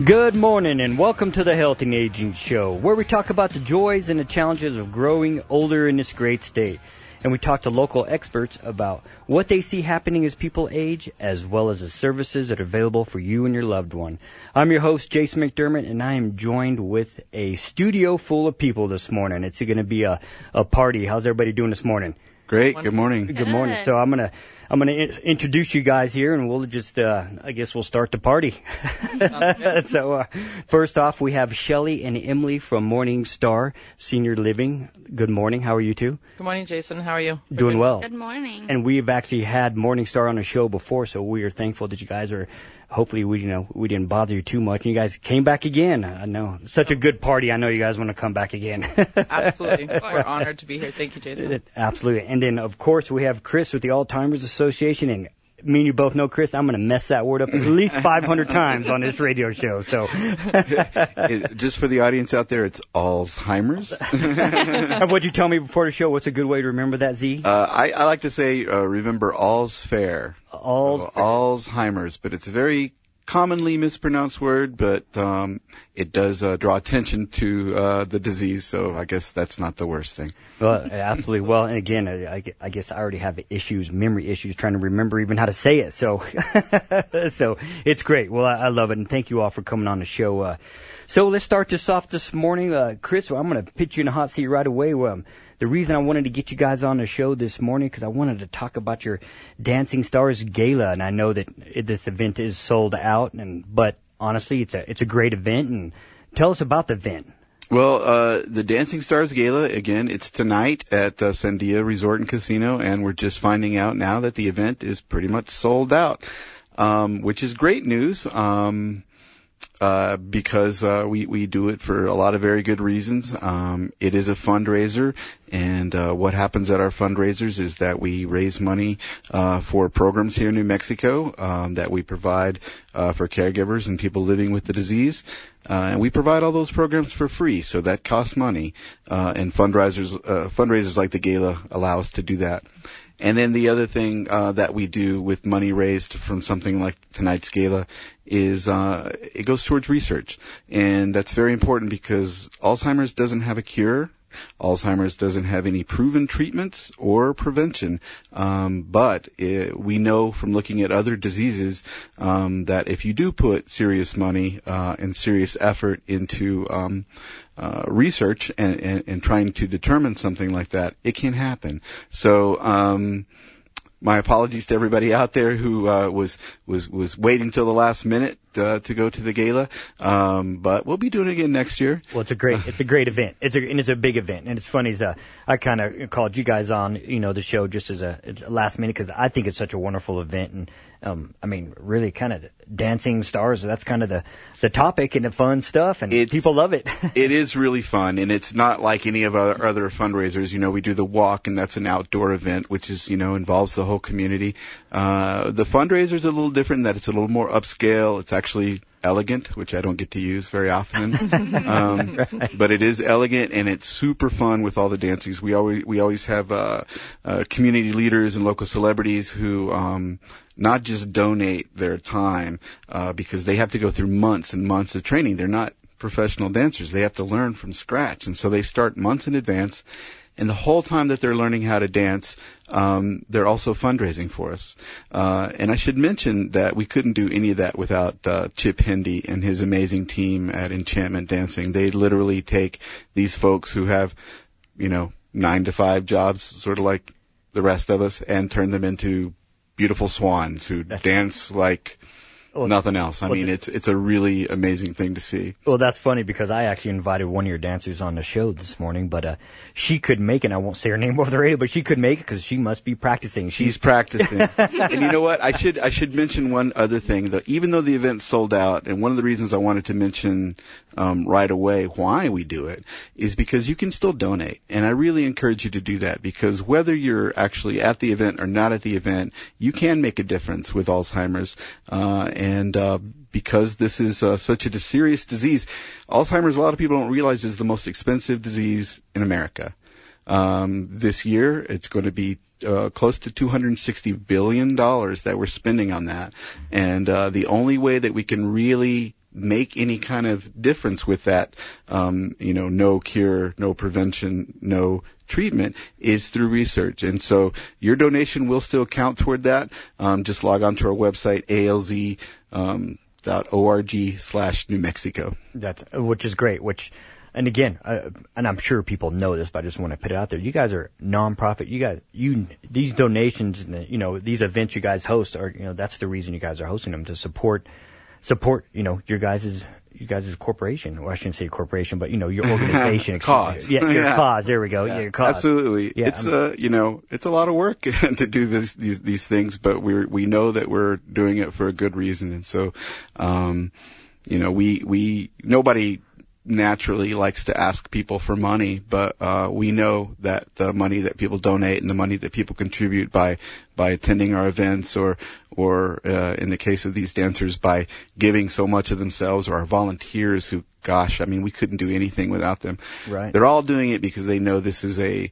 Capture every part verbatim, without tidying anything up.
Good morning and welcome to the Healthy Aging Show, where we talk about the joys and the challenges of growing older in this great state. And we talk to local experts about what they see happening as people age, as well as the services that are available for you and your loved one. I'm your host, Jason McDermott, and I am joined with a studio full of people this morning. It's going to be a, a party. How's everybody doing this morning? Great. Good morning. Good morning. So I'm gonna I'm gonna in- introduce you guys here, and we'll just uh, I guess we'll start the party. so uh, first off, we have Shelly and Emily from Morning Star Senior Living. Good morning. How are you two? Good morning, Jason. How are you? Doing well. Good morning. And we've actually had Morning Star on the show before, so we are thankful that you guys are. Hopefully, we you know we didn't bother you too much, and you guys came back again. I know such a good party. I know you guys want to come back again. Absolutely, we're honored to be here. Thank you, Jason. Absolutely, and then of course we have Chris with the Alzheimer's Association, and me and you both know, Chris, I'm going to mess that word up at least five hundred times on this radio show. So, it, just for the audience out there, it's Alzheimer's. And what'd you tell me before the show? What's a good way to remember that, Z? Uh, I, I like to say, uh, remember all's fair. All's so, Alzheimer's, but it's a very commonly mispronounced word, but um, it does uh, draw attention to uh, the disease, so I guess that's not the worst thing. Well, absolutely. Well, and again, I, I guess I already have issues, memory issues, trying to remember even how to say it. So, so it's great. Well, I, I love it, and thank you all for coming on the show. Uh, so let's start this off this morning. Uh, Chris, well, I'm going to put you in the hot seat right away. Um, The reason I wanted to get you guys on the show this morning because I wanted to talk about your Dancing Stars Gala, and I know that it, this event is sold out, and but honestly, it's a it's a great event. And tell us about the event. Well, uh, the Dancing Stars Gala, again, it's tonight at uh, Sandia Resort and Casino, and we're just finding out now that the event is pretty much sold out, um, which is great news. Um, Uh, because uh, we we do it for a lot of very good reasons. Um, it is a fundraiser, and uh, what happens at our fundraisers is that we raise money uh, for programs here in New Mexico um, that we provide uh, for caregivers and people living with the disease. Uh, and we provide all those programs for free, so that costs money. Uh, and fundraisers uh, fundraisers like the Gala allow us to do that. And then the other thing uh, that we do with money raised from something like tonight's gala is uh, it goes towards research. And that's very important because Alzheimer's doesn't have a cure. Alzheimer's doesn't have any proven treatments or prevention. Um, but it, we know from looking at other diseases um, that if you do put serious money uh, and serious effort into um, uh, research and, and, and trying to determine something like that, it can happen. So um, my apologies to everybody out there who uh, was was was waiting till the last minute uh, to go to the gala, um, but we'll be doing it again next year. Well, it's a great it's a great event. It's a and it's a big event, and it's funny. Is uh, I kind of called you guys on, you know, the show just as a, a last minute because I think it's such a wonderful event, and um, I mean, really, kind of dancing stars. That's kind of the the topic and the fun stuff, and it's, people love it. It is really fun, and it's not like any of our other fundraisers. You know, we do the walk, and that's an outdoor event, which is, you know, involves the whole community. Uh, the fundraiser is a little different in that it's a little more upscale. It's actually elegant, which I don't get to use very often. um, right. But it is elegant, and it's super fun with all the dancings. We always we always have uh, uh, community leaders and local celebrities who um, not just donate their time uh, because they have to go through months and months of training. They're not professional dancers. They have to learn from scratch, and so they start months in advance. And the whole time that they're learning how to dance, um, they're also fundraising for us. Uh, and I should mention that we couldn't do any of that without uh, Chip Hendy and his amazing team at Enchantment Dancing. They literally take these folks who have, you know, nine to five jobs, sort of like the rest of us, and turn them into beautiful swans who dance like Well, nothing else. I well, mean, it's it's a really amazing thing to see. Well, that's funny because I actually invited one of your dancers on the show this morning, but uh, she could make it. I won't say her name over the radio, but she could make it because she must be practicing. She's, She's practicing. And you know what? I should I should mention one other thing. Though, even though the event sold out, and one of the reasons I wanted to mention um, right away why we do it is because you can still donate, and I really encourage you to do that because whether you're actually at the event or not at the event, you can make a difference with Alzheimer's. Uh, And uh, because this is uh, such a serious disease, Alzheimer's, a lot of people don't realize, is the most expensive disease in America. Um, this year, it's going to be uh, close to two hundred sixty billion dollars that we're spending on that. And uh, the only way that we can really make any kind of difference with that, um, you know, no cure, no prevention, no treatment, is through research. And so your donation will still count toward that. Um, just log on to our website, A L Z um, dot org slash New Mexico. That's, which is great, which, and again, uh, and I'm sure people know this, but I just want to put it out there. You guys are nonprofit. You guys, you, these donations, you know, these events you guys host are, you know, that's the reason you guys are hosting them, to support, support, you know, your guys' you guys' corporation, or I shouldn't say corporation, but, you know, your organization. Cause. Yeah, your yeah. cause. There we go. Yeah, your cause. Absolutely. Yeah, it's, I'm, uh, you know, it's a lot of work to do this, these, these things, but we we know that we're doing it for a good reason. And so, um, you know, we, we, nobody naturally likes to ask people for money, but uh we know that the money that people donate and the money that people contribute by by attending our events, or or uh, in the case of these dancers, by giving so much of themselves, or our volunteers who, gosh, I mean, we couldn't do anything without them. Right. They're all doing it because they know this is a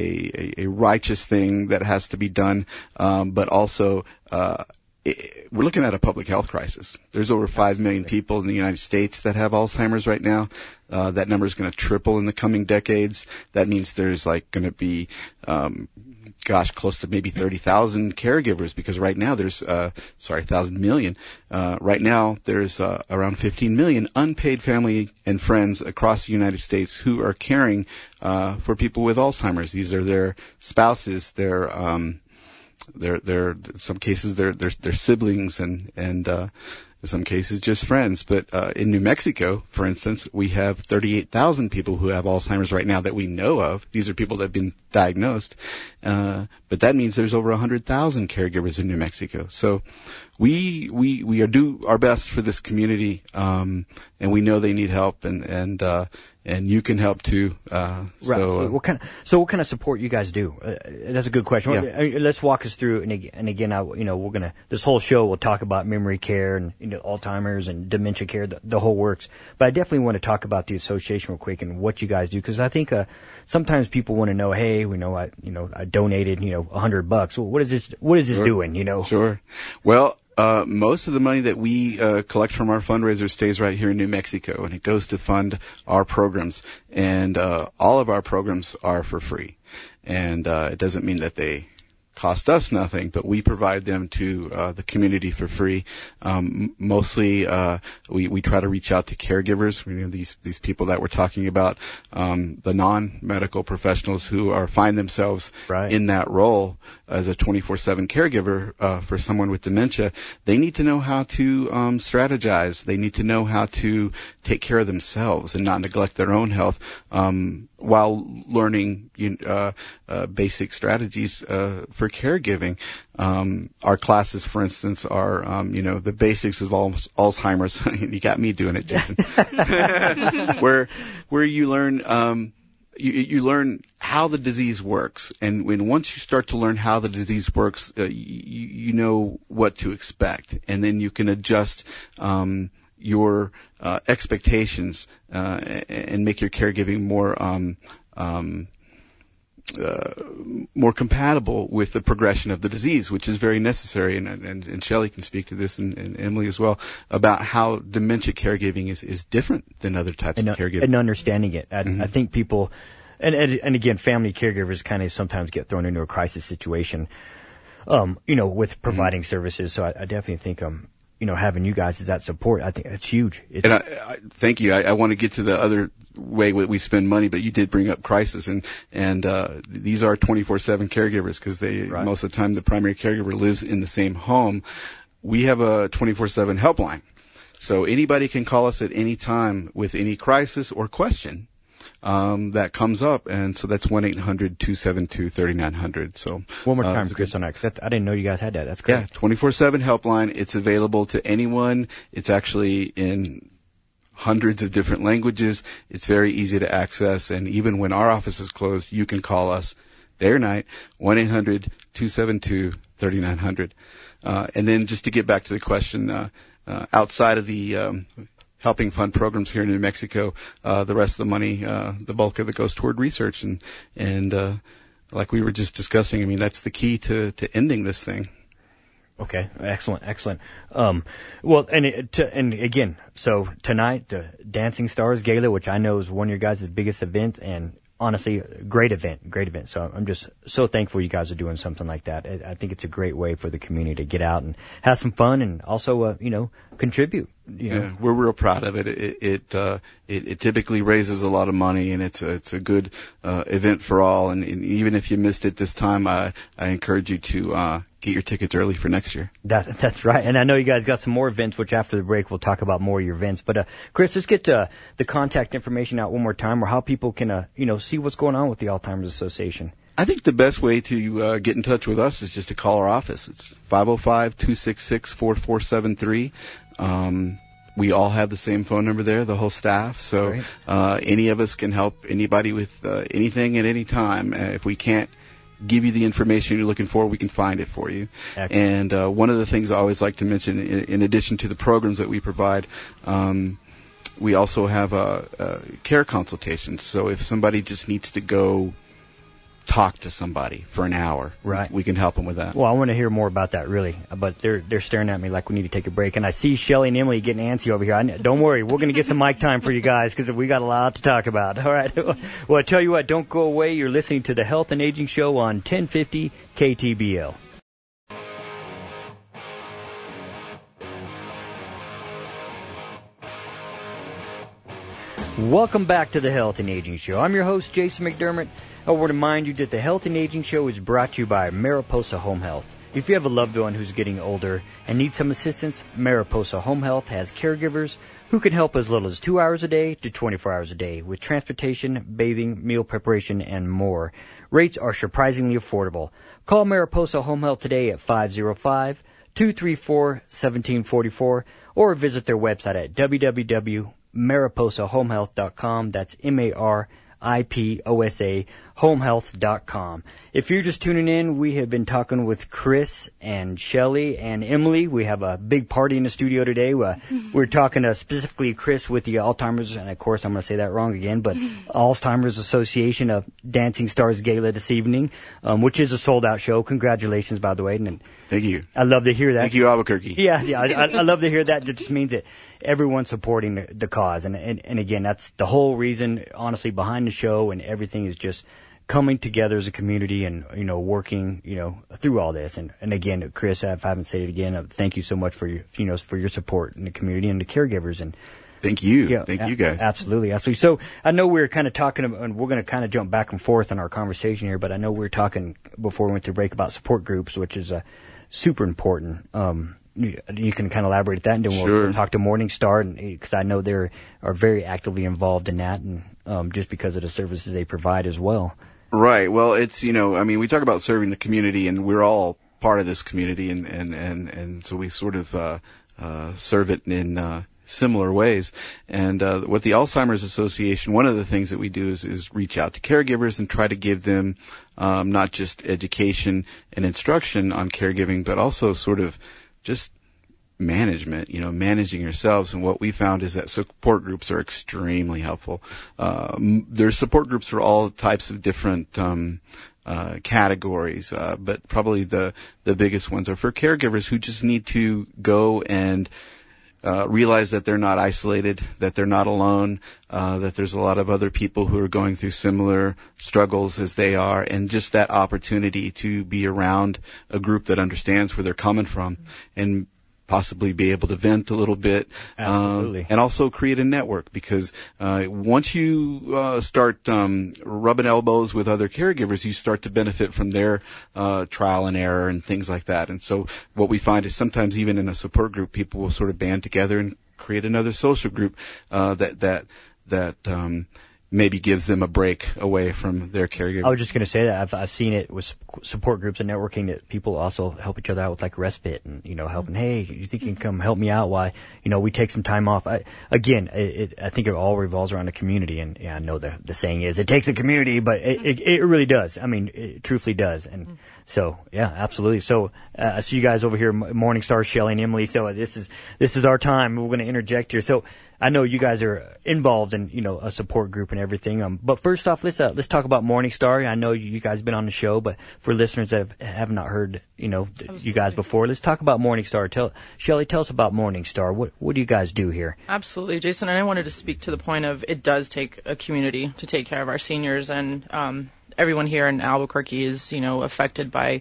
a a righteous thing that has to be done, um but also uh we're looking at a public health crisis. There's over five million people in the United States that have Alzheimer's right now. Uh, that number is going to triple in the coming decades. That means there's like going to be, um, gosh, close to maybe thirty thousand caregivers, because right now there's, uh, sorry, one thousand million. Uh, right now there's, uh, around fifteen million unpaid family and friends across the United States who are caring, uh, for people with Alzheimer's. These are their spouses, their, um, They're, they're, in some cases, they're, they're, they're siblings, and, and, uh, in some cases just friends. But, uh, in New Mexico, for instance, we have thirty-eight thousand people who have Alzheimer's right now that we know of. These are people that have been diagnosed. Uh, but that means there's over one hundred thousand caregivers in New Mexico. So we, we, we are do our best for this community, um, and we know they need help, and, and, uh, and you can help too. Uh, right. So, uh, what kind of, so what kind of support you guys do? Uh, that's a good question. Yeah. Let's walk us through. And again, and again, I, you know, we're gonna, this whole show we'll talk about memory care and, you know, Alzheimer's and dementia care, the, the whole works. But I definitely want to talk about the association real quick and what you guys do, because I think uh, sometimes people want to know, hey, we know I, you know, I donated, you know, a hundred bucks. Well, what is this? What is this sure. doing? You know? Sure. Well. Uh, most of the money that we uh, collect from our fundraiser stays right here in New Mexico, and it goes to fund our programs. And uh, all of our programs are for free. And uh, it doesn't mean that they cost us nothing, but we provide them to uh, the community for free. Um, mostly, uh, we we try to reach out to caregivers. You know, these these people that we're talking about, um, the non-medical professionals who are find themselves right. in that role as a twenty-four seven caregiver uh, for someone with dementia. They need to know how to um, strategize. They need to know how to take care of themselves and not neglect their own health, um, while learning uh, uh, basic strategies uh, for caregiving. Um, our classes, for instance, are, um, you know, the basics of al- Alzheimer's. You got me doing it, Jason. where, where you learn, um, you, you learn how the disease works. And when once you start to learn how the disease works, uh, you, you know what to expect. And then you can adjust, um, your, uh, expectations, uh, and make your caregiving more, um, um, Uh, more compatible with the progression of the disease, which is very necessary. And, and, and Shelley can speak to this, and, and Emily as well, about how dementia caregiving is, is different than other types and, of caregiving. And understanding it. I, mm-hmm. I think people, and, and, and again, family caregivers kind of sometimes get thrown into a crisis situation, um, you know, with providing mm-hmm. services. So I, I definitely think, um, you know, having you guys as that support, I think that's huge. It's, and I, I, thank you. I, I want to get to the other way we spend money, but you did bring up crisis, and and uh, these are twenty-four seven caregivers, because they right. most of the time the primary caregiver lives in the same home. We have a twenty-four seven helpline, so anybody can call us at any time with any crisis or question um, that comes up, and so that's one eight hundred two seven two three nine zero zero. So one more time, uh, Chris, on that, 'cause that, I didn't know you guys had that. That's great. Yeah, twenty-four seven helpline. It's available to anyone. It's actually in hundreds of different languages. It's very easy to access, and even when our office is closed, you can call us day or night, one eight hundred two seven two three nine zero zero. Uh, and then just to get back to the question, uh, uh, outside of the um, helping fund programs here in New Mexico, uh, the rest of the money, uh, the bulk of it goes toward research, and and uh, like we were just discussing, I mean, that's the key to, to ending this thing. Okay, excellent, excellent. Um, well, and it, to, and again, so tonight the Dancing Stars Gala, which I know is one of your guys' biggest events, and honestly, great event, great event. So I'm just so thankful you guys are doing something like that. I, I think it's a great way for the community to get out and have some fun, and also, uh, you know, contribute. You know. Yeah, we're real proud of it. It it, uh, it it typically raises a lot of money, and it's a, it's a good uh, event for all. And, and even if you missed it this time, I I encourage you to uh, get your tickets early for next year. That that's right. And I know you guys got some more events, which after the break we'll talk about more of your events. But uh, Chris, let's get uh, the contact information out one more time, or how people can uh, you know see what's going on with the Alzheimer's Association. I think the best way to uh, get in touch with us is just to call our office. It's five oh five, two six six, four four seven three. Um, we all have the same phone number there, the whole staff. So uh, any of us can help anybody with uh, anything at any time. Uh, if we can't give you the information you're looking for, we can find it for you. Excellent. And uh, one of the things I always like to mention, in, in addition to the programs that we provide, um, we also have uh, uh, care consultations. So if somebody just needs to go talk to somebody for an hour, right, we can help them with that. Well, I want to hear more about that, really, but they're they're staring at me like we need to take a break. And I see Shelly and Emily getting antsy over here. I, don't worry, we're going to get some mic time for you guys, because we got a lot to talk about. All right. Well, I tell you what, don't go away. You're listening to the Health and Aging Show on ten fifty K T B L. Welcome back to the Health and Aging Show. I'm your host, Jason McDermott. I want to remind you that the Health and Aging Show is brought to you by Mariposa Home Health. If you have a loved one who's getting older and needs some assistance, Mariposa Home Health has caregivers who can help as little as two hours a day to twenty-four hours a day with transportation, bathing, meal preparation, and more. Rates are surprisingly affordable. Call Mariposa Home Health today at five oh five, two three four, one seven four four or visit their website at w w w dot mariposa home health dot com. That's M A R I P O S A home health dot com. If you're just tuning in, we have been talking with Chris and Shelly and Emily. We have a big party in the studio today. Uh, we're talking to specifically Chris with the Alzheimer's, and of course I'm going to say that wrong again, but Alzheimer's Association of Dancing Stars Gala this evening, um, which is a sold-out show. Congratulations, by the way. And thank you. I love to hear that. Thank you, Albuquerque. Yeah, yeah, I, I love to hear that. It just means that everyone's supporting the, the cause. And, and, and again, that's the whole reason, honestly, behind the show, and everything is just coming together as a community and, you know, working, you know, through all this. And, and again, Chris, if I haven't said it again, uh, thank you so much for your, you know, for your support in the community and the caregivers. And thank you. Yeah, thank a- you guys. Absolutely. Absolutely. So I know we were kind of talking about, and we're going to kind of jump back and forth in our conversation here, but I know we were talking before we went to break about support groups, which is uh, super important. Um, you, you can kind of elaborate that, and then we'll, Sure. we'll talk to Morningstar, because I know they are very actively involved in that, and um, just because of the services they provide as well. Right. Well, it's, you know, I mean, we talk about serving the community, and we're all part of this community, and, and, and, and so we sort of uh, uh, serve it in uh, similar ways. And uh, with the Alzheimer's Association, one of the things that we do is, is reach out to caregivers and try to give them um, not just education and instruction on caregiving, but also sort of just management, you know, managing yourselves. And what we found is that support groups are extremely helpful. Um, there's support groups for all types of different um, uh, categories, uh, but probably the, the biggest ones are for caregivers who just need to go and uh, realize that they're not isolated, that they're not alone, uh, that there's a lot of other people who are going through similar struggles as they are, and just that opportunity to be around a group that understands where they're coming from and possibly be able to vent a little bit, Absolutely. um, and also create a network, because uh, once you uh, start um, rubbing elbows with other caregivers, you start to benefit from their uh, trial and error and things like that. And so what we find is sometimes even in a support group, people will sort of band together and create another social group uh, that that that um, maybe gives them a break away from their caregiver. I was just going to say that I've I've seen it with support groups and networking, that people also help each other out with like respite, and you know, helping. Hey, you think you can come help me out? Why, you know, we take some time off. I, again, it, it, I think it all revolves around the community, and yeah, I know the the saying is it takes a community, but it it, it really does. I mean, it truthfully does, and so yeah, absolutely. So uh, I see you guys over here, Morningstar, Shelly, and Emily. So this is this is our time. We're going to interject here. So I know you guys are involved in, you know, a support group and everything. Um, but first off, let's uh, let's talk about Morningstar. I know you guys have been on the show, but for listeners that have, have not heard, you know, Absolutely. you guys before, let's talk about Morningstar. Tell Shelly, tell us about Morningstar. What what do you guys do here? Absolutely, Jason. And I wanted to speak to the point of it does take a community to take care of our seniors, and um, everyone here in Albuquerque is, you know, affected by.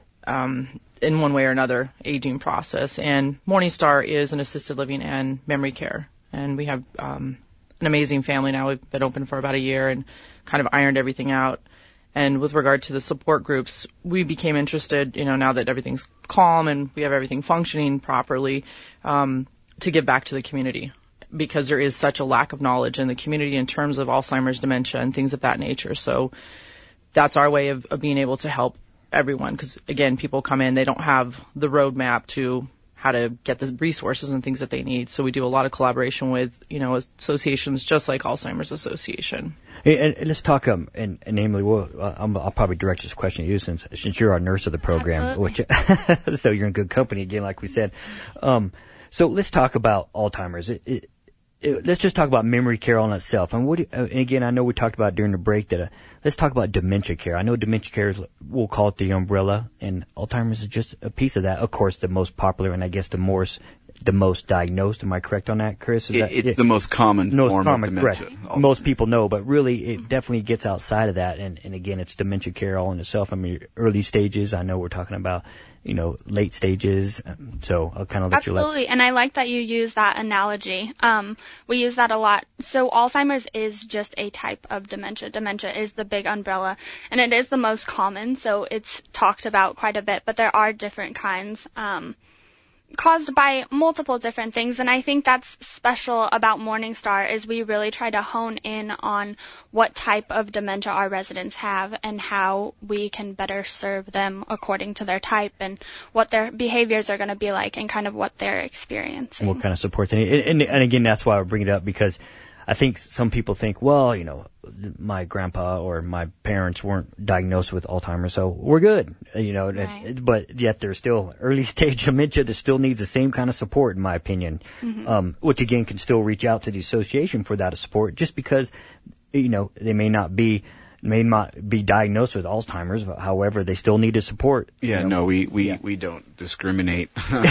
Um, in one way or another, aging process. And Morningstar is an assisted living and memory care. And we have um, an amazing family now. We've been open for about a year and kind of ironed everything out. And with regard to the support groups, we became interested, you know, now that everything's calm and we have everything functioning properly, um, to give back to the community. Because there is such a lack of knowledge in the community in terms of Alzheimer's, dementia, and things of that nature. So that's our way of, of being able to help everyone, because again, people come in, they don't have the roadmap to how to get the resources and things that they need. So we do a lot of collaboration with, you know, associations just like Alzheimer's Association. Hey, and, and let's talk, um, and, and namely, well, I'm, I'll probably direct this question to you since since you're our nurse of the program, which, so you're in good company again, like we said. Um, so let's talk about Alzheimer's. It, it, it, let's just talk about memory care on itself. And what? Do, uh, and again, I know we talked about during the break that. Uh, Let's talk about dementia care. I know dementia care is, we'll call it the umbrella, and Alzheimer's is just a piece of that. Of course, the most popular, and I guess the most, the most diagnosed. Am I correct on that, Chris? Is it, that, it's it, the most common most form common, of dementia. Correct. Alzheimer's. Most people know, but really, it definitely gets outside of that. And, and again, it's dementia care all in itself. I mean, early stages. I know we're talking about, you know, late stages. So I'll kind of let Absolutely. you. Absolutely, and I like that you use that analogy. Um, we use that a lot. So Alzheimer's is just a type of dementia. Dementia is the big umbrella, and it is the most common. So it's talked about quite a bit, but there are different kinds. Um, caused by multiple different things, and I think that's special about Morningstar is we really try to hone in on what type of dementia our residents have and how we can better serve them according to their type and what their behaviors are going to be like and kind of what they're experiencing. And what kind of support they need. And, and, and again, that's why I bring it up, because I think some people think, well, you know, my grandpa or my parents weren't diagnosed with Alzheimer's, so we're good, you know, right. But yet there's still early stage dementia that still needs the same kind of support, in my opinion, mm-hmm. um, which again can still reach out to the association for that support, just because, you know, they may not be may not be diagnosed with Alzheimer's, but however, they still need the support. Yeah, you know? no, we, we, yeah. we don't discriminate. Right.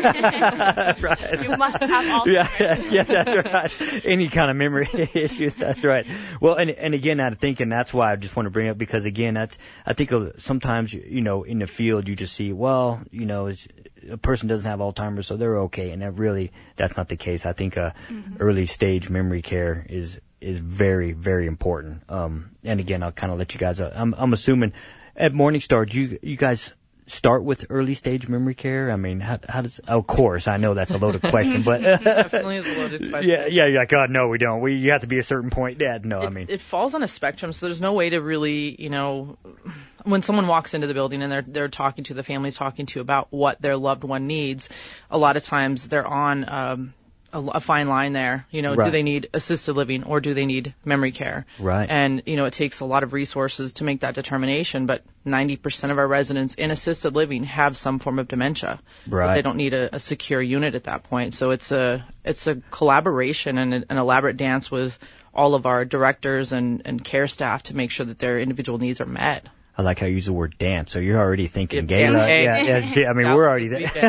You must have Alzheimer's. Yeah, yeah, yeah, that's right. Any kind of memory issues, that's right. Well, and and again, I think, and that's why I just want to bring it up, because again, that's, I think sometimes, you know, in the field, you just see, well, you know, it's, a person doesn't have Alzheimer's, so they're okay, and that really, that's not the case. I think uh, mm-hmm. early stage memory care is is very, very important. Um, and again, I'll kind of let you guys, uh, I'm, I'm assuming at Morningstar, do you, you guys start with early stage memory care? I mean, how, how does, of course, I know that's a loaded question, but. Definitely is a loaded question. Yeah, yeah, you're like, oh, no, we don't. We, you have to be a certain point. Yeah, no, it, I mean. It falls on a spectrum, so there's no way to really, you know, when someone walks into the building and they're, they're talking to, the family's talking to about what their loved one needs, a lot of times they're on, um, A, a fine line there. You know, right. Do they need assisted living or do they need memory care? Right. And, you know, it takes a lot of resources to make that determination, but ninety percent of our residents in assisted living have some form of dementia. Right. But they don't need a, a secure unit at that point. So it's a, it's a collaboration and a, an elaborate dance with all of our directors and, and care staff to make sure that their individual needs are met. I like how you use the word dance. So you're already thinking Yeah, gala. hey. Yeah, yeah, I mean, That we're was already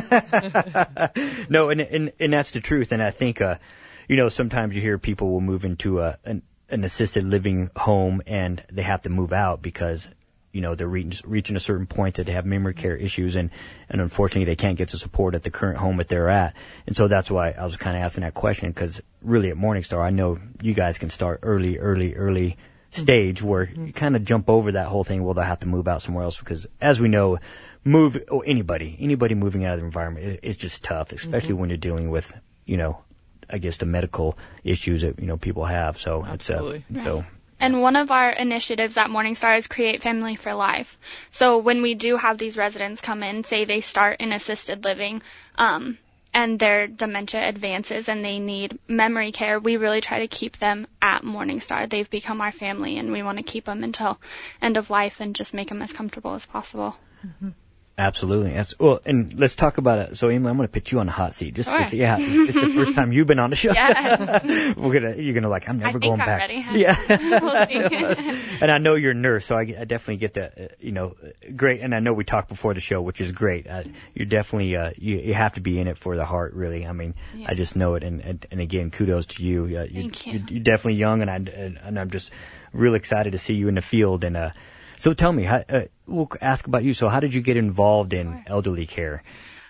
there. No, and, and and that's the truth. And I think, uh, you know, sometimes you hear people will move into a an, an assisted living home and they have to move out because, you know, they're reaching, reaching a certain point that they have memory care issues, and, and unfortunately they can't get the support at the current home that they're at. And so that's why I was kind of asking that question, because really at Morningstar, I know you guys can start early, early, early stage where you kind of jump over that whole thing. Well, they'll have to move out somewhere else, because as we know, move, or anybody, anybody moving out of the environment, it, it's just tough, especially mm-hmm. when you're dealing with, you know, I guess the medical issues that, you know, people have. So Absolutely. it's, uh, so. And one of our initiatives at Morningstar is Create Family for Life. So when we do have these residents come in, say they start in assisted living, um, and their dementia advances and they need memory care, we really try to keep them at Morningstar. They've become our family, and we want to keep them until end of life and just make them as comfortable as possible. Mm-hmm. Absolutely. That's, well, and let's talk about it. So, Emily, I'm going to put you on the hot seat. Just, Sure. just yeah, it's the first time you've been on the show. Yes. We're gonna, you're gonna like, I'm never I think going I'm back. ready. Yeah. We'll see. And I know you're a nurse, so I, I definitely get the, uh, you know, great. And I know we talked before the show, which is great. Uh, you're definitely, uh, you, you have to be in it for the heart, really. I mean, Yeah. I just know it. And, and, and again, kudos to you. Uh, you Thank you. You're, you're definitely young, and I, and, and I'm just real excited to see you in the field. And, uh, so tell me, how, uh, we'll ask about you. So how did you get involved in Sure. elderly care?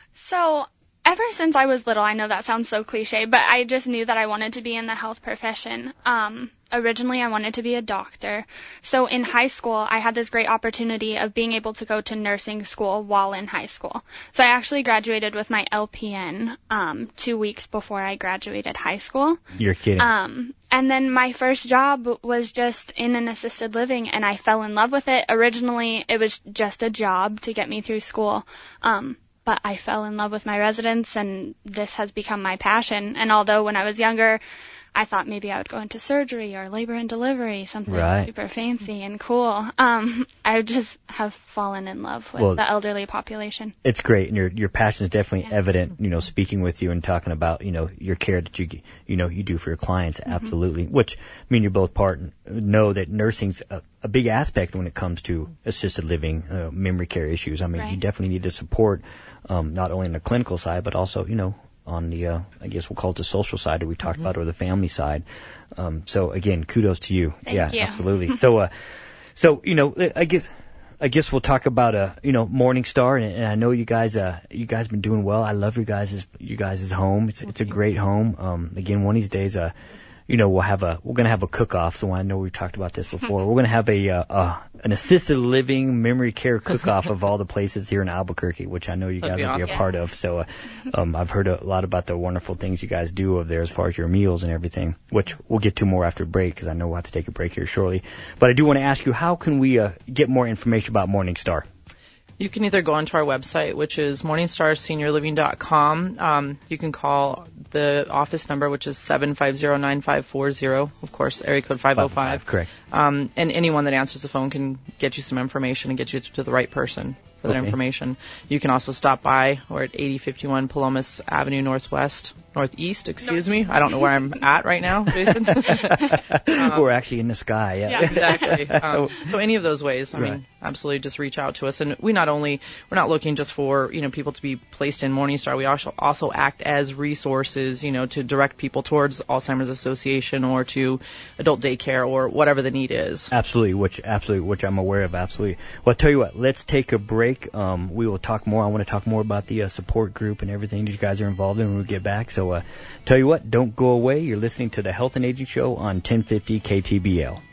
So, ever since I was little, I know that sounds so cliche, but I just knew that I wanted to be in the health profession. Um, originally, I wanted to be a doctor. So, in high school, I had this great opportunity of being able to go to nursing school while in high school. So, I actually graduated with my L P N um, two weeks before I graduated high school. You're kidding. Um, and then my first job was just in an assisted living, and I fell in love with it. Originally, it was just a job to get me through school. Um, but I fell in love with my residents, and this has become my passion. And although when I was younger, I thought maybe I would go into surgery or labor and delivery, something Right. super fancy and cool. Um, I just have fallen in love with Well, the elderly population. It's great, and your your passion is definitely Yeah. evident. You know, speaking with you and talking about you know your care that you g- you know you do for your clients, Mm-hmm. absolutely. Which I mean, you're both part know that nursing's a, a big aspect when it comes to assisted living, uh, memory care issues. I mean, you Right. definitely need to support um, not only on the clinical side, but also you know on the uh, I guess we'll call it the social side that we talked Mm-hmm. about, or the family side. Um, so again, kudos to you. Thank yeah, you. absolutely. So, uh, so you know, I guess. I guess we'll talk about uh you know Morningstar, and, and I know you guys uh you guys been doing well. I love your guys' you guys' home. It's it's a great home. Um, again, one of these days, uh, you know we'll have a we're gonna have a cook off. So I know we've talked about this before. We're gonna have a uh, uh an assisted living memory care cook off of all the places here in Albuquerque, which I know you That'd guys be will be a awesome. part of. So uh, um, I've heard a lot about the wonderful things you guys do over there as far as your meals and everything, which we'll get to more after break because I know we'll have to take a break here shortly. But I do want to ask you, how can we uh, get more information about Morningstar? You can either go onto our website, which is morningstar senior living dot com. Um, you can call the office number, which is seven five zero, nine five four zero, of course, area code five oh five. Correct. Um, and anyone that answers the phone can get you some information and get you to the right person for that Okay. information. You can also stop by. We're at eighty fifty-one Palomas Avenue Northwest, Northeast, excuse me. I don't know where I'm at right now, Jason. We're actually in the sky. Yeah. Yeah, exactly. Um, so any of those ways, I Right. mean, absolutely just reach out to us. And we not only, we're not looking just for, you know, people to be placed in Morningstar. We also, also act as resources, you know, to direct people towards Alzheimer's Association or to adult daycare or whatever the need is. Absolutely, which absolutely, which I'm aware of. Absolutely. Well, I'll tell you what. Let's take a break. Um, we will talk more. I want to talk more about the uh, support group and everything that you guys are involved in when we get back. So, uh, tell you what. Don't go away. You're listening to the Health and Aging Show on ten fifty K T B L.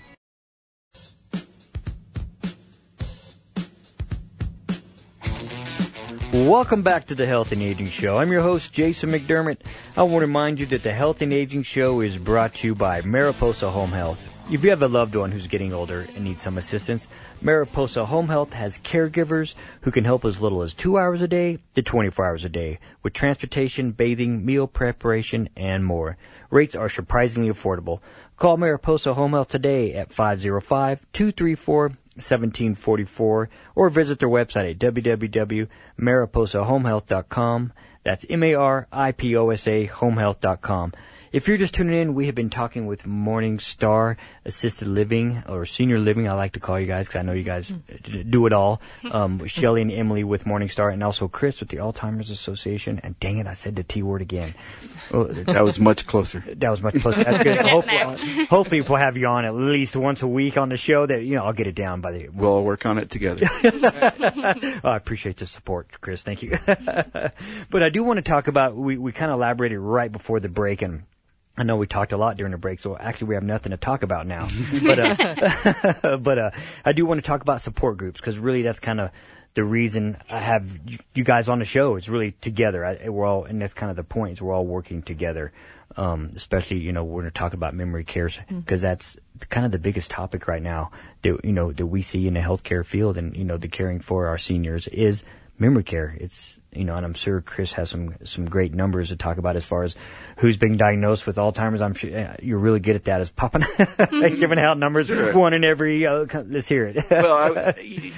Welcome back to the Health and Aging Show. I'm your host, Jason McDermott. I want to remind you that the Health and Aging Show is brought to you by Mariposa Home Health. If you have a loved one who's getting older and needs some assistance, Mariposa Home Health has caregivers who can help as little as two hours a day to twenty-four hours a day with transportation, bathing, meal preparation, and more. Rates are surprisingly affordable. Call Mariposa Home Health today at five oh five, two three four, one seven four four or visit their website at w w w dot mariposa home health dot com. That's M A R I P O S A homehealth dot com. If you're just tuning in, we have been talking with Morningstar Assisted Living, or Senior Living, I like to call you guys because I know you guys d- do it all. Um, Shelly and Emily with Morningstar, and also Chris with the Alzheimer's Association. And dang it, I said the T word again. Oh, That was much closer. that was much closer. That's good. Getting Hopefully, hopefully, if we'll have you on at least once a week on the show, that you know I'll get it down by the. We'll all work on it together. Oh, I appreciate the support, Chris. Thank you. But I do want to talk about, we, we kind of elaborated right before the break, and I know we talked a lot during the break, so actually we have nothing to talk about now. But uh, but uh, I do want to talk about support groups, because really that's kind of the reason I have you- you guys on the show. It's really together. I, we're all, and that's kind of the point, is we're all working together. Um, especially, you know, we're going to talk about memory care, because that's kind of the biggest topic right now that, you know, that we see in the healthcare field, and, you know, the caring for our seniors is memory care. It's, you know, and I'm sure Chris has some, some great numbers to talk about as far as who's being diagnosed with Alzheimer's. I'm sure uh, you're really good at that, as popping, giving out numbers, Sure. one in every, uh, let's hear it. Well, I,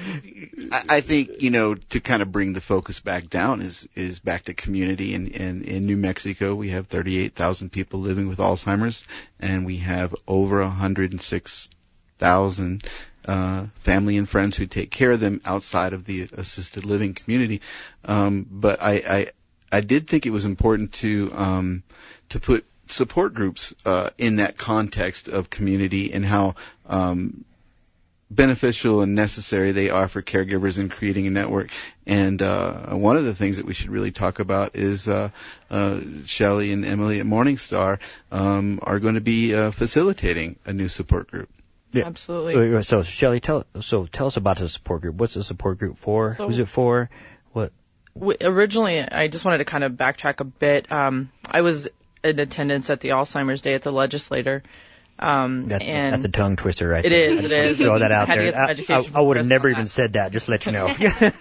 I think, you know, to kind of bring the focus back down is, is back to community. And in, in, in New Mexico, we have thirty-eight thousand people living with Alzheimer's, and we have over one hundred six thousand uh, family and friends who take care of them outside of the assisted living community. Um, but I, I, I did think it was important to, um, to put support groups, uh, in that context of community and how, um, beneficial and necessary they are for caregivers in creating a network. And, uh, one of the things that we should really talk about is, uh, uh, Shelley and Emily at Morningstar, um, are going to be, uh, facilitating a new support group. Yeah. Absolutely. So, Shelley, tell so tell us about the support group. What's the support group for? So, Who's it for? What? We, originally, I just wanted to kind of backtrack a bit. Um, I was in attendance at the Alzheimer's Day at the Legislator. Um, That's, and that's a tongue twister, right? It there. is, I just it want to is. Throw that out Had to there. get some I- education I, I from would have Chris never on even that. said that. Just to let you know.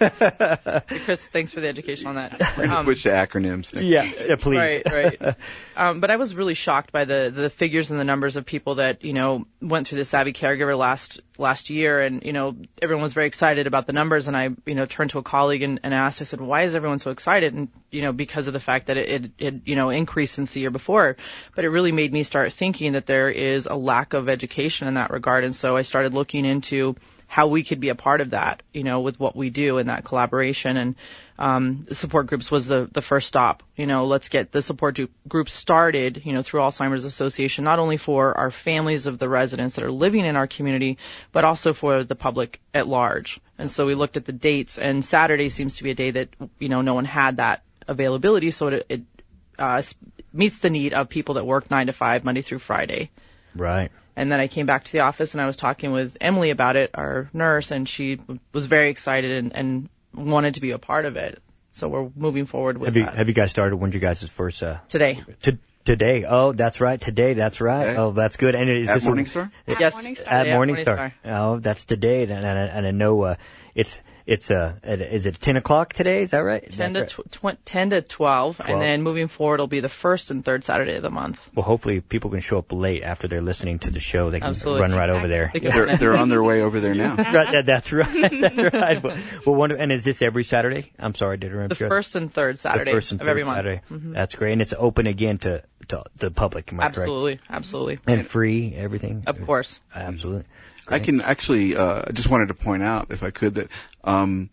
Hey, Chris, thanks for the education on that. Um, Switch to acronyms. yeah, yeah, please. Right, right. Um, but I was really shocked by the, the figures and the numbers of people that, you know, went through the Savvy Caregiver last last year. And, you know, everyone was very excited about the numbers. And I, you know, turned to a colleague and, and asked, I said, why is everyone so excited? And, you know, because of the fact that it, it, it, you know, increased since the year before. But it really made me start thinking that there is a lack of education in that regard. And so I started looking into how we could be a part of that, you know, with what we do in that collaboration. And um, the support groups was the, the first stop. You know, let's get the support group started, you know, through Alzheimer's Association, not only for our families of the residents that are living in our community, but also for the public at large. And so we looked at the dates, and Saturday seems to be a day that, you know, no one had that availability. So it, it uh, meets the need of people that work nine to five, Monday through Friday. Right. And then I came back to the office and I was talking with Emily about it, our nurse, and she was very excited and, and wanted to be a part of it. So we're moving forward with Have you that. have you guys started? When's your guys' first? Uh, Today. to, today. Oh, that's right. Today. That's right. Okay. Oh, that's good. And is At this Morningstar? At Yes. Morningstar. At Yeah, Morningstar. Oh, that's today. And, and, and I know uh, it's it's uh, is it ten o'clock today? Is that right? ten to That's tw- tw- ten to twelve, twelve. and then moving forward, it'll be the first and third Saturday of the month. Well, hopefully people can show up late after they're listening to the show. They can Absolutely. run right over there. They can- They're, they're on their way over there now. Right, that, that's right. That's right. But, well, one, and is this every Saturday? I'm sorry, did I remember? The first and third Saturday the first and of third every month. Saturday. That's great, and it's open again to, to the public. Am I correct? Absolutely, absolutely. And free, everything. Of course. Absolutely. I can actually, uh, I just wanted to point out, if I could, that, um,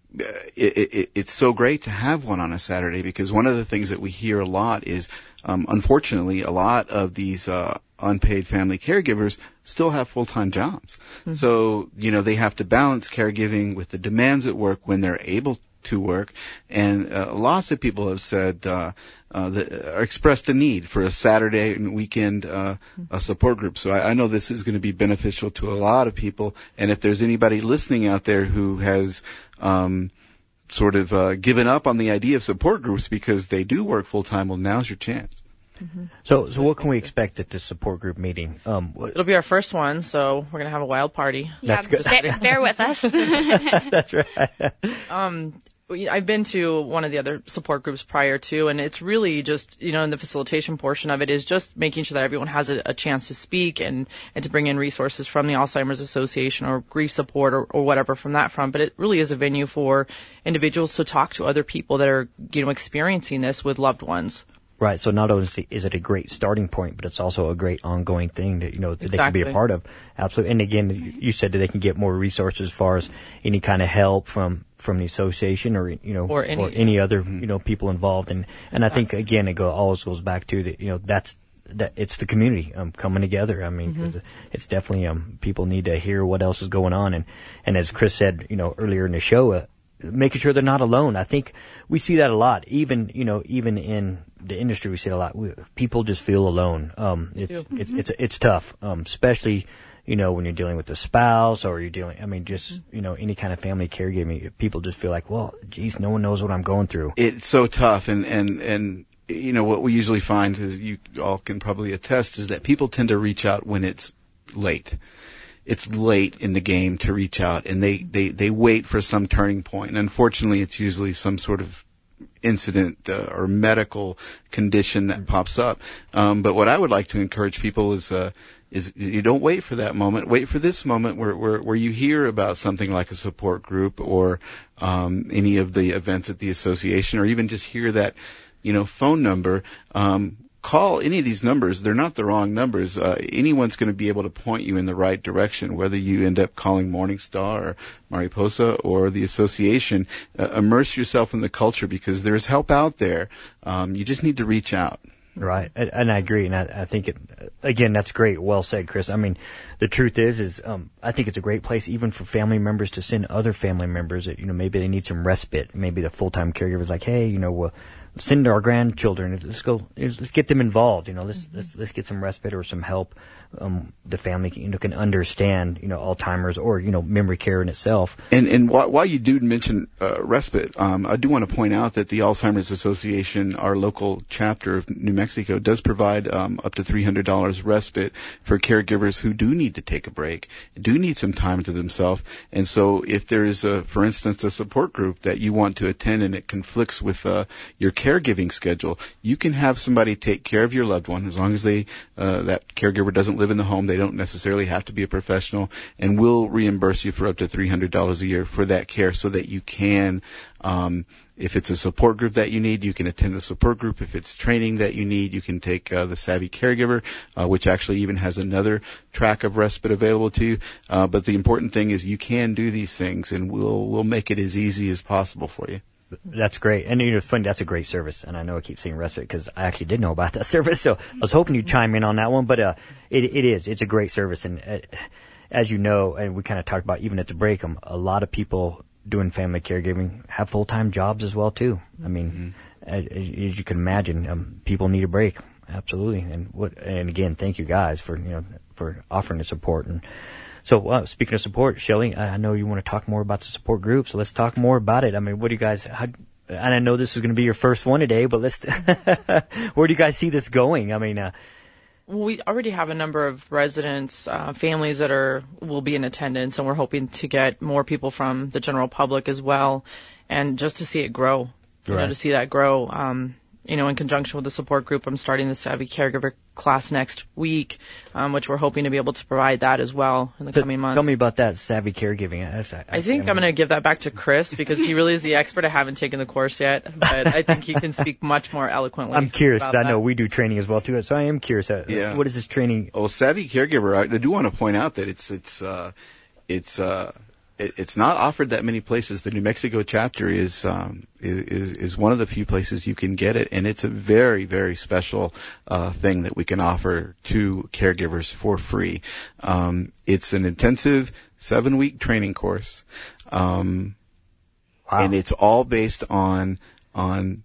it, it, it's so great to have one on a Saturday, because one of the things that we hear a lot is, um, unfortunately, a lot of these, uh, unpaid family caregivers still have full-time jobs. Mm-hmm. So, you know, they have to balance caregiving with the demands at work when they're able to work. And, uh, lots of people have said, uh, uh, that are expressed a need for a Saturday and weekend, uh, a support group. So I, I know this is going to be beneficial to a lot of people. And if there's anybody listening out there who has, um, sort of, uh, given up on the idea of support groups because they do work full-time, well, now's your chance. Mm-hmm. So, so what can we expect at this support group meeting? Um, what, It'll be our first one, so we're gonna have a wild party. Yeah, That's good. Bear, bear with us. that's right. Um, I've been to one of the other support groups prior to, and it's really just, you know, in the facilitation portion of it is just making sure that everyone has a, a chance to speak and, and to bring in resources from the Alzheimer's Association or grief support or, or whatever from that front. But it really is a venue for individuals to talk to other people that are, you know, experiencing this with loved ones. Right. So not only is it a great starting point, but it's also a great ongoing thing that, you know, that Exactly. they can be a part of. Absolutely. And again, you said that they can get more resources as far as any kind of help from, from the association or, you know, Or any- or any other, you know, people involved. And, and I think again, it go, always goes back to that, you know, that's, that it's the community, um, coming together. I mean, Mm-hmm. 'cause it's definitely, um, people need to hear what else is going on. And, and as Chris said, you know, earlier in the show, uh, making sure they're not alone. I think we see that a lot. Even, you know, even in the industry, we see it a lot. We, people just feel alone. Um, it's, Mm-hmm. it's, it's, it's tough. Um, especially, you know, when you're dealing with a spouse or you're dealing, I mean, just, Mm-hmm. you know, any kind of family caregiving, people just feel like, well, geez, no one knows what I'm going through. It's so tough, and, and, and, you know, what we usually find, is you all can probably attest, is that people tend to reach out when it's late. it's late in the game to reach out, and they, they, they wait for some turning point. And unfortunately, it's usually some sort of incident uh, or medical condition that pops up. Um, but what I would like to encourage people is, uh, is you don't wait for that moment. Wait for this moment where, where, where you hear about something like a support group or, um, any of the events at the association, or even just hear that, you know, phone number. Um, call any of these numbers. They're not the wrong numbers. Uh, anyone's going to be able to point you in the right direction, whether you end up calling Morningstar or Mariposa or the association. Uh, immerse yourself in the culture, because there's help out there. Um, you just need to reach out. Right, and, and I agree, and I, I think it, again, that's great. Well said, Chris. I mean, the truth is, is um, I think it's a great place even for family members to send other family members that, you know, maybe they need some respite. Maybe the full-time caregiver's like, hey, you know, we'll send our grandchildren. Let's go. Let's get them involved. You know, let's mm-hmm. let's let's get some respite or some help. Um, the family, you know, can understand, you know, Alzheimer's or, you know, memory care in itself. And and while, while you do mention uh, respite, um, I do want to point out that the Alzheimer's Association, our local chapter of New Mexico, does provide um, up to three hundred dollars respite for caregivers who do need to take a break, do need some time to themselves. And so, if there is a, for instance, a support group that you want to attend and it conflicts with uh, your caregiving schedule, you can have somebody take care of your loved one as long as they uh, that caregiver doesn't live in the home. They don't necessarily have to be a professional, and we'll reimburse you for up to three hundred dollars a year for that care, so that you can, um, if it's a support group that you need, you can attend the support group. If it's training that you need, you can take uh, the Savvy Caregiver, uh, which actually even has another track of respite available to you. Uh, but the important thing is you can do these things, and we'll we'll make it as easy as possible for you. That's great. And, you know, it's funny, that's a great service. And I know I keep saying respite because I actually did know about that service. So I was hoping you'd chime in on that one. But uh, it, it is. It's a great service. And uh, as you know, and we kind of talked about even at the break, um, a lot of people doing family caregiving have full-time jobs as well, too. I mean, mm-hmm. as, as you can imagine, um, people need a break. Absolutely. And what? And again, thank you guys for, you know, for offering the support. And so, uh, speaking of support, Shelley, I know you want to talk more about the support group, so let's talk more about it. I mean, what do you guys, how, and I know this is going to be your first one today, but let's, where do you guys see this going? I mean, uh, well, we already have a number of residents, uh, families that are, will be in attendance, and we're hoping to get more people from the general public as well, and just to see it grow, you right. know, to see that grow. Um, you know, in conjunction with the support group, I'm starting the Savvy Caregiver class next week, um, which we're hoping to be able to provide that as well in the so coming months. Tell me about that Savvy Caregiving. I, I, I think I mean, I'm going to give that back to Chris because he really is the expert. I haven't taken the course yet, but I think he can speak much more eloquently. I'm curious, about but I know that. we do training as well too, so I am curious. Uh, Yeah. What is this training? Oh, Savvy Caregiver, I, I do want to point out that it's it's uh, it's uh, it, it's not offered that many places. The New Mexico chapter is um, is is one of the few places you can get it, and it's a very very special uh, thing that we can offer to caregivers for free. Um, it's an intensive seven week training course, um, Wow. and it's all based on on.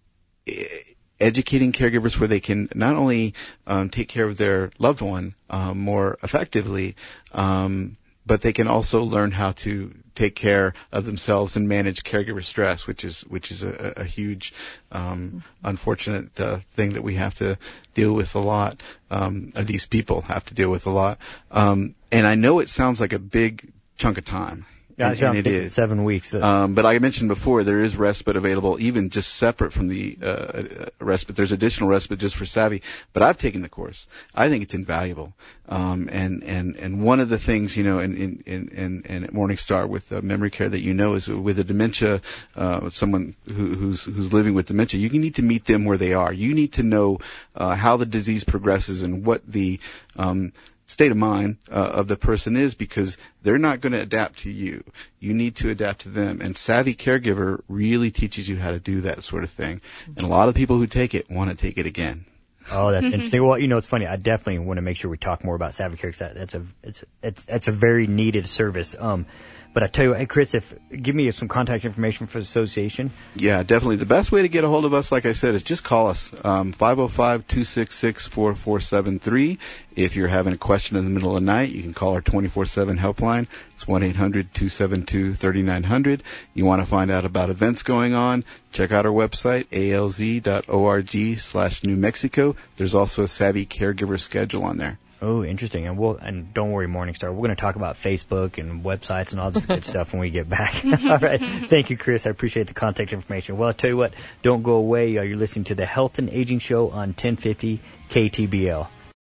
educating caregivers where they can not only um, take care of their loved one um, more effectively, um, but they can also learn how to take care of themselves and manage caregiver stress, which is which is a, a huge, um, unfortunate uh, thing that we have to deal with a lot. Um, these people have to deal with a lot, um, and I know it sounds like a big chunk of time. Yeah, And, so and I'm it thinking is. seven weeks. Uh, Um, but like I mentioned before, there is respite available, even just separate from the uh, uh, respite. There's additional respite just for Savvy. But I've taken the course. I think it's invaluable. Um, and, and, and one of the things, you know, in, in, in, in, in at Morningstar with uh, memory care that you know is with a dementia, uh, someone who, who's, who's living with dementia, you need to meet them where they are. You need to know, uh, how the disease progresses and what the, um, state of mind uh, of the person is, because they're not going to adapt to you. You need to adapt to them. And Savvy Caregiver really teaches you how to do that sort of thing. And a lot of people who take it want to take it again. Oh, that's interesting. Well, you know, it's funny. I definitely want to make sure we talk more about Savvy Care because that, that's a it's it's it's a very needed service. Um, but I tell you, hey, Chris, if give me some contact information for the association. Yeah, definitely. The best way to get a hold of us, like I said, is just call us, um, five oh five, two six six, four four seven three. If you're having a question in the middle of the night, you can call our twenty-four seven helpline. It's one eight hundred, two seven two, three nine zero zero. You want to find out about events going on, check out our website, a l z dot org slash New Mexico. There's also a Savvy Caregiver schedule on there. Oh, interesting. And we'll, and don't worry, Morningstar, we're going to talk about Facebook and websites and all this good stuff when we get back. All right. Thank you, Chris. I appreciate the contact information. Well, I'll tell you what, don't go away. Uh, you're listening to the Health and Aging Show on ten fifty K T B L.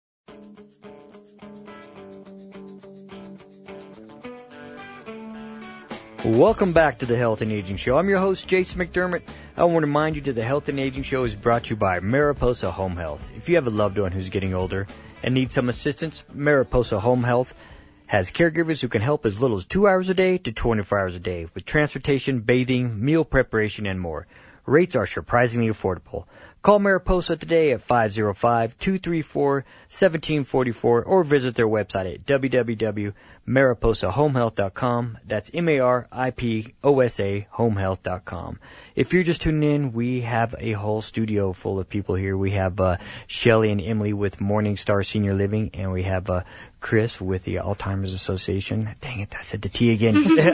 Welcome back to the Health and Aging Show. I'm your host, Jason McDermott. I want to remind you that the Health and Aging Show is brought to you by Mariposa Home Health. If you have a loved one who's getting older and needs some assistance, Mariposa Home Health has caregivers who can help as little as two hours a day to twenty-four hours a day with transportation, bathing, meal preparation, and more. Rates are surprisingly affordable. Call Mariposa today at five oh five, two three four, one seven four four or visit their website at w w w dot mariposa home health dot com. That's M A R I P O S A homehealth dot com. If you're just tuning in, we have a whole studio full of people here. We have uh, Shelley and Emily with Morningstar Senior Living, and we have uh, Chris with the Alzheimer's Association. Dang it, I said the T again.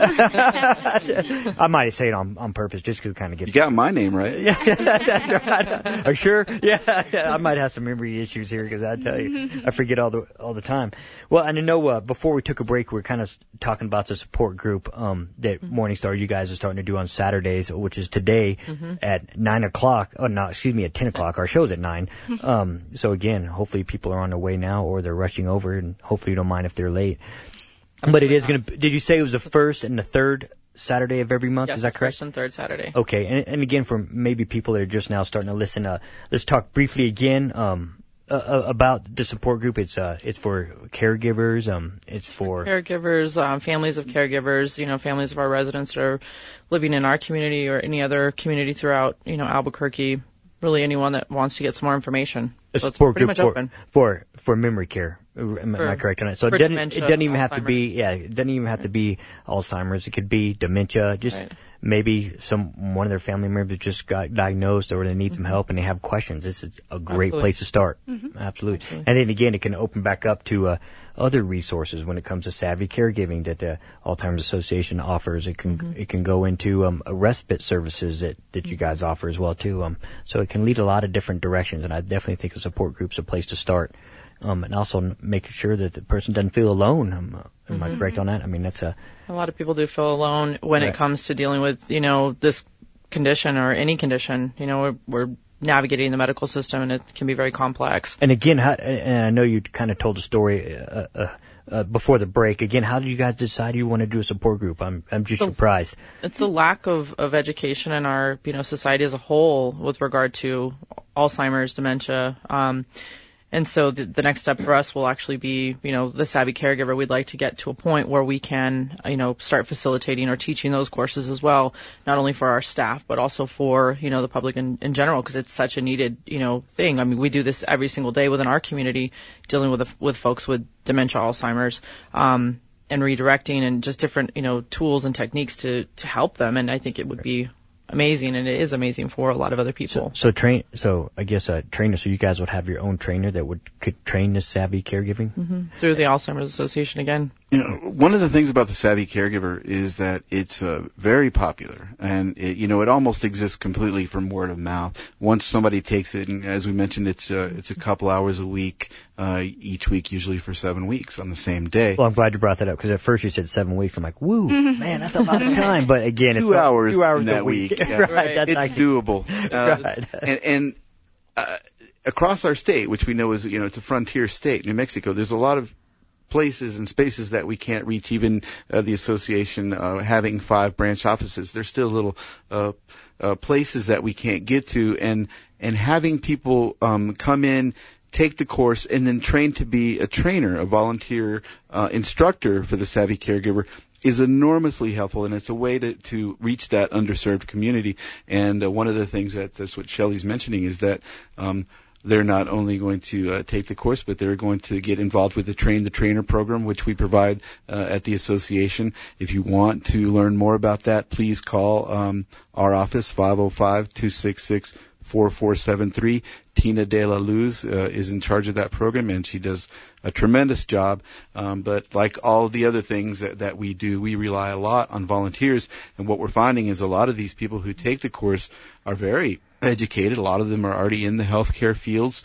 I might say it on, on purpose just because it kind of gets... You got my name right. Yeah, that's right. Are you sure? Yeah, I might have some memory issues here because I tell you, I forget all the all the time. Well, and I know uh, before we took a break, we are kind of talking about the support group um, that mm-hmm. Morningstar, you guys are starting to do on Saturdays, which is today mm-hmm. at nine o'clock. Oh, no, excuse me, at ten o'clock. Our show's at nine. Um, so again, hopefully people are on their way now or they're rushing over, and hopefully you don't mind if they're late. But it is going to, did you say it was the first and the third Saturday of every month? Yes, is that correct? First and third Saturday. Okay. And, and again, for maybe people that are just now starting to listen, uh, let's talk briefly again, um, uh, about the support group. It's, uh, it's for caregivers. Um, it's for caregivers, um, families of caregivers, you know, families of our residents that are living in our community or any other community throughout, you know, Albuquerque, really anyone that wants to get some more information. A so it's support pretty group much for, open. for, for memory care. Am, for, am I correct on that? So it doesn't, dementia, it doesn't even have to be, yeah, it doesn't even have to be Alzheimer's. It could be dementia. Just right. maybe some, one of their family members just got diagnosed or they need mm-hmm. some help and they have questions. This is a great Absolutely. place to start. Mm-hmm. Absolutely. Absolutely. And then again, it can open back up to, uh, other resources when it comes to savvy caregiving that the Alzheimer's Association offers. It can, mm-hmm. it can go into, um, respite services that, that you guys offer as well too. Um, so it can lead a lot of different directions, and I definitely think a support group's a place to start. Um, and also making sure that the person doesn't feel alone. Um, uh, am mm-hmm. I correct on that? I mean, that's a... A lot of people do feel alone when right. it comes to dealing with, you know, this condition or any condition. You know, we're, we're navigating the medical system, and it can be very complex. And again, how, and I know you kind of told a story uh, uh, uh, before the break. Again, how did you guys decide you want to do a support group? I'm I'm just so, surprised. It's a lack of, of education in our, you know, society as a whole with regard to Alzheimer's, dementia. Um, And so the, the next step for us will actually be, you know, the Savvy Caregiver. We'd like to get to a point where we can, you know, start facilitating or teaching those courses as well, not only for our staff, but also for, you know, the public in, in general, because it's such a needed, you know, thing. I mean, we do this every single day within our community, dealing with, with folks with dementia, Alzheimer's, um, and redirecting and just different, you know, tools and techniques to, to help them. And I think it would be amazing, and it is amazing for a lot of other people. So, so train. So I guess a trainer. So you guys would have your own trainer that would could train this savvy caregiving mm-hmm. through the Alzheimer's Association again. You know, one of the things about the Savvy Caregiver is that it's uh, very popular, and it, you know, it almost exists completely from word of mouth. Once somebody takes it, and as we mentioned, it's uh, it's a couple hours a week, uh, each week, usually for seven weeks on the same day. Well, I'm glad you brought that up because at first you said seven weeks. I'm like, woo, man, that's a lot of time. But again, two it's hours, two hours in that a week. week. Yeah. right, right. That's it's actually, doable. Uh, right. And, and uh, across our state, which we know is, you know, it's a frontier state, New Mexico, there's a lot of places and spaces that we can't reach. Even uh, the association uh, having five branch offices, there's still little uh, uh, places that we can't get to, and and having people um, come in, take the course, and then train to be a trainer, a volunteer uh, instructor for the Savvy Caregiver is enormously helpful, and it's a way to, to reach that underserved community. And uh, one of the things that that's what Shelley's mentioning is that um, they're not only going to uh, take the course, but they're going to get involved with the Train the Trainer program, which we provide uh, at the association. If you want to learn more about that, please call um, our office, five oh five, two six six, four four seven three. Tina De La Luz uh, is in charge of that program, and she does a tremendous job. Um, but like all the other things that, that we do, we rely a lot on volunteers. And what we're finding is a lot of these people who take the course are very educated. A lot of them are already in the healthcare fields.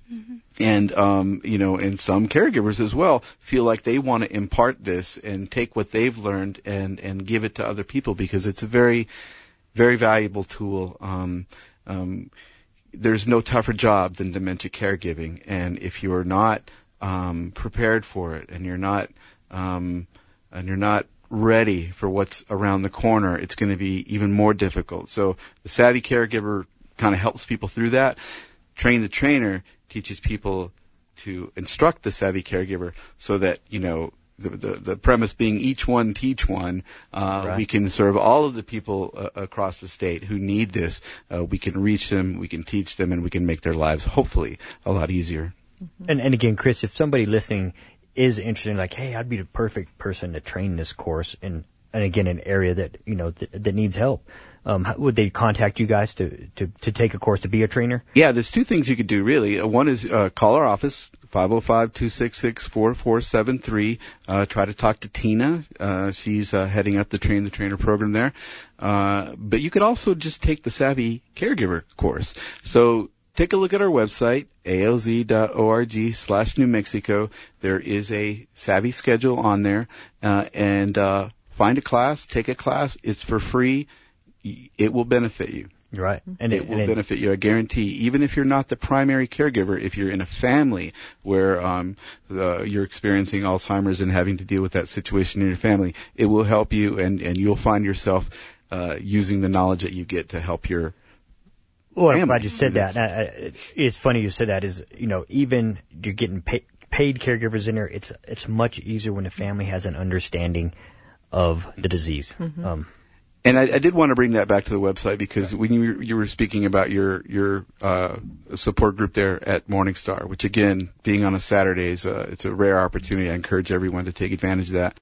Mm-hmm. And, um, you know, and some caregivers as well feel like they want to impart this and take what they've learned and, and give it to other people because it's a very, very valuable tool. Um, um, there's no tougher job than dementia caregiving. And if you're not, um, prepared for it and you're not, um, and you're not ready for what's around the corner, it's going to be even more difficult. So the Savvy Caregiver kind of helps people through that. Train the Trainer teaches people to instruct the Savvy Caregiver so that, you know, the the, the premise being each one teach one, uh, right. we can serve all of the people uh, across the state who need this. Uh, we can reach them, we can teach them, and we can make their lives hopefully a lot easier. And, and again, Chris, if somebody listening is interested in like, hey, I'd be the perfect person to train this course in, and again, an area that, you know, th- that needs help. Um, how, would they contact you guys to, to, to take a course to be a trainer? Yeah, there's two things you could do, really. Uh, one is uh, call our office, five oh five, two six six, four four seven three. Uh, try to talk to Tina. Uh, she's uh, heading up the Train the Trainer program there. Uh, but you could also just take the Savvy Caregiver course. So take a look at our website, A L Z dot org slash New Mexico. There is a Savvy schedule on there. Uh, and uh, find a class, take a class. It's for free. It will benefit you. Right. And it, it will and benefit you, I guarantee. Even if you're not the primary caregiver, if you're in a family where um, the, you're experiencing Alzheimer's and having to deal with that situation in your family, it will help you, and, and you'll find yourself uh, using the knowledge that you get to help your Well, family. I'm glad you said that. I, it's funny you said that. Is, you know, even you're getting pay, paid caregivers in there, it's it's much easier when the family has an understanding of the disease. Mm-hmm. Um, And I, I did want to bring that back to the website because when you you were speaking about your your uh, support group there at Morningstar, which again, being on a Saturday is uh, it's a rare opportunity. I encourage everyone to take advantage of that.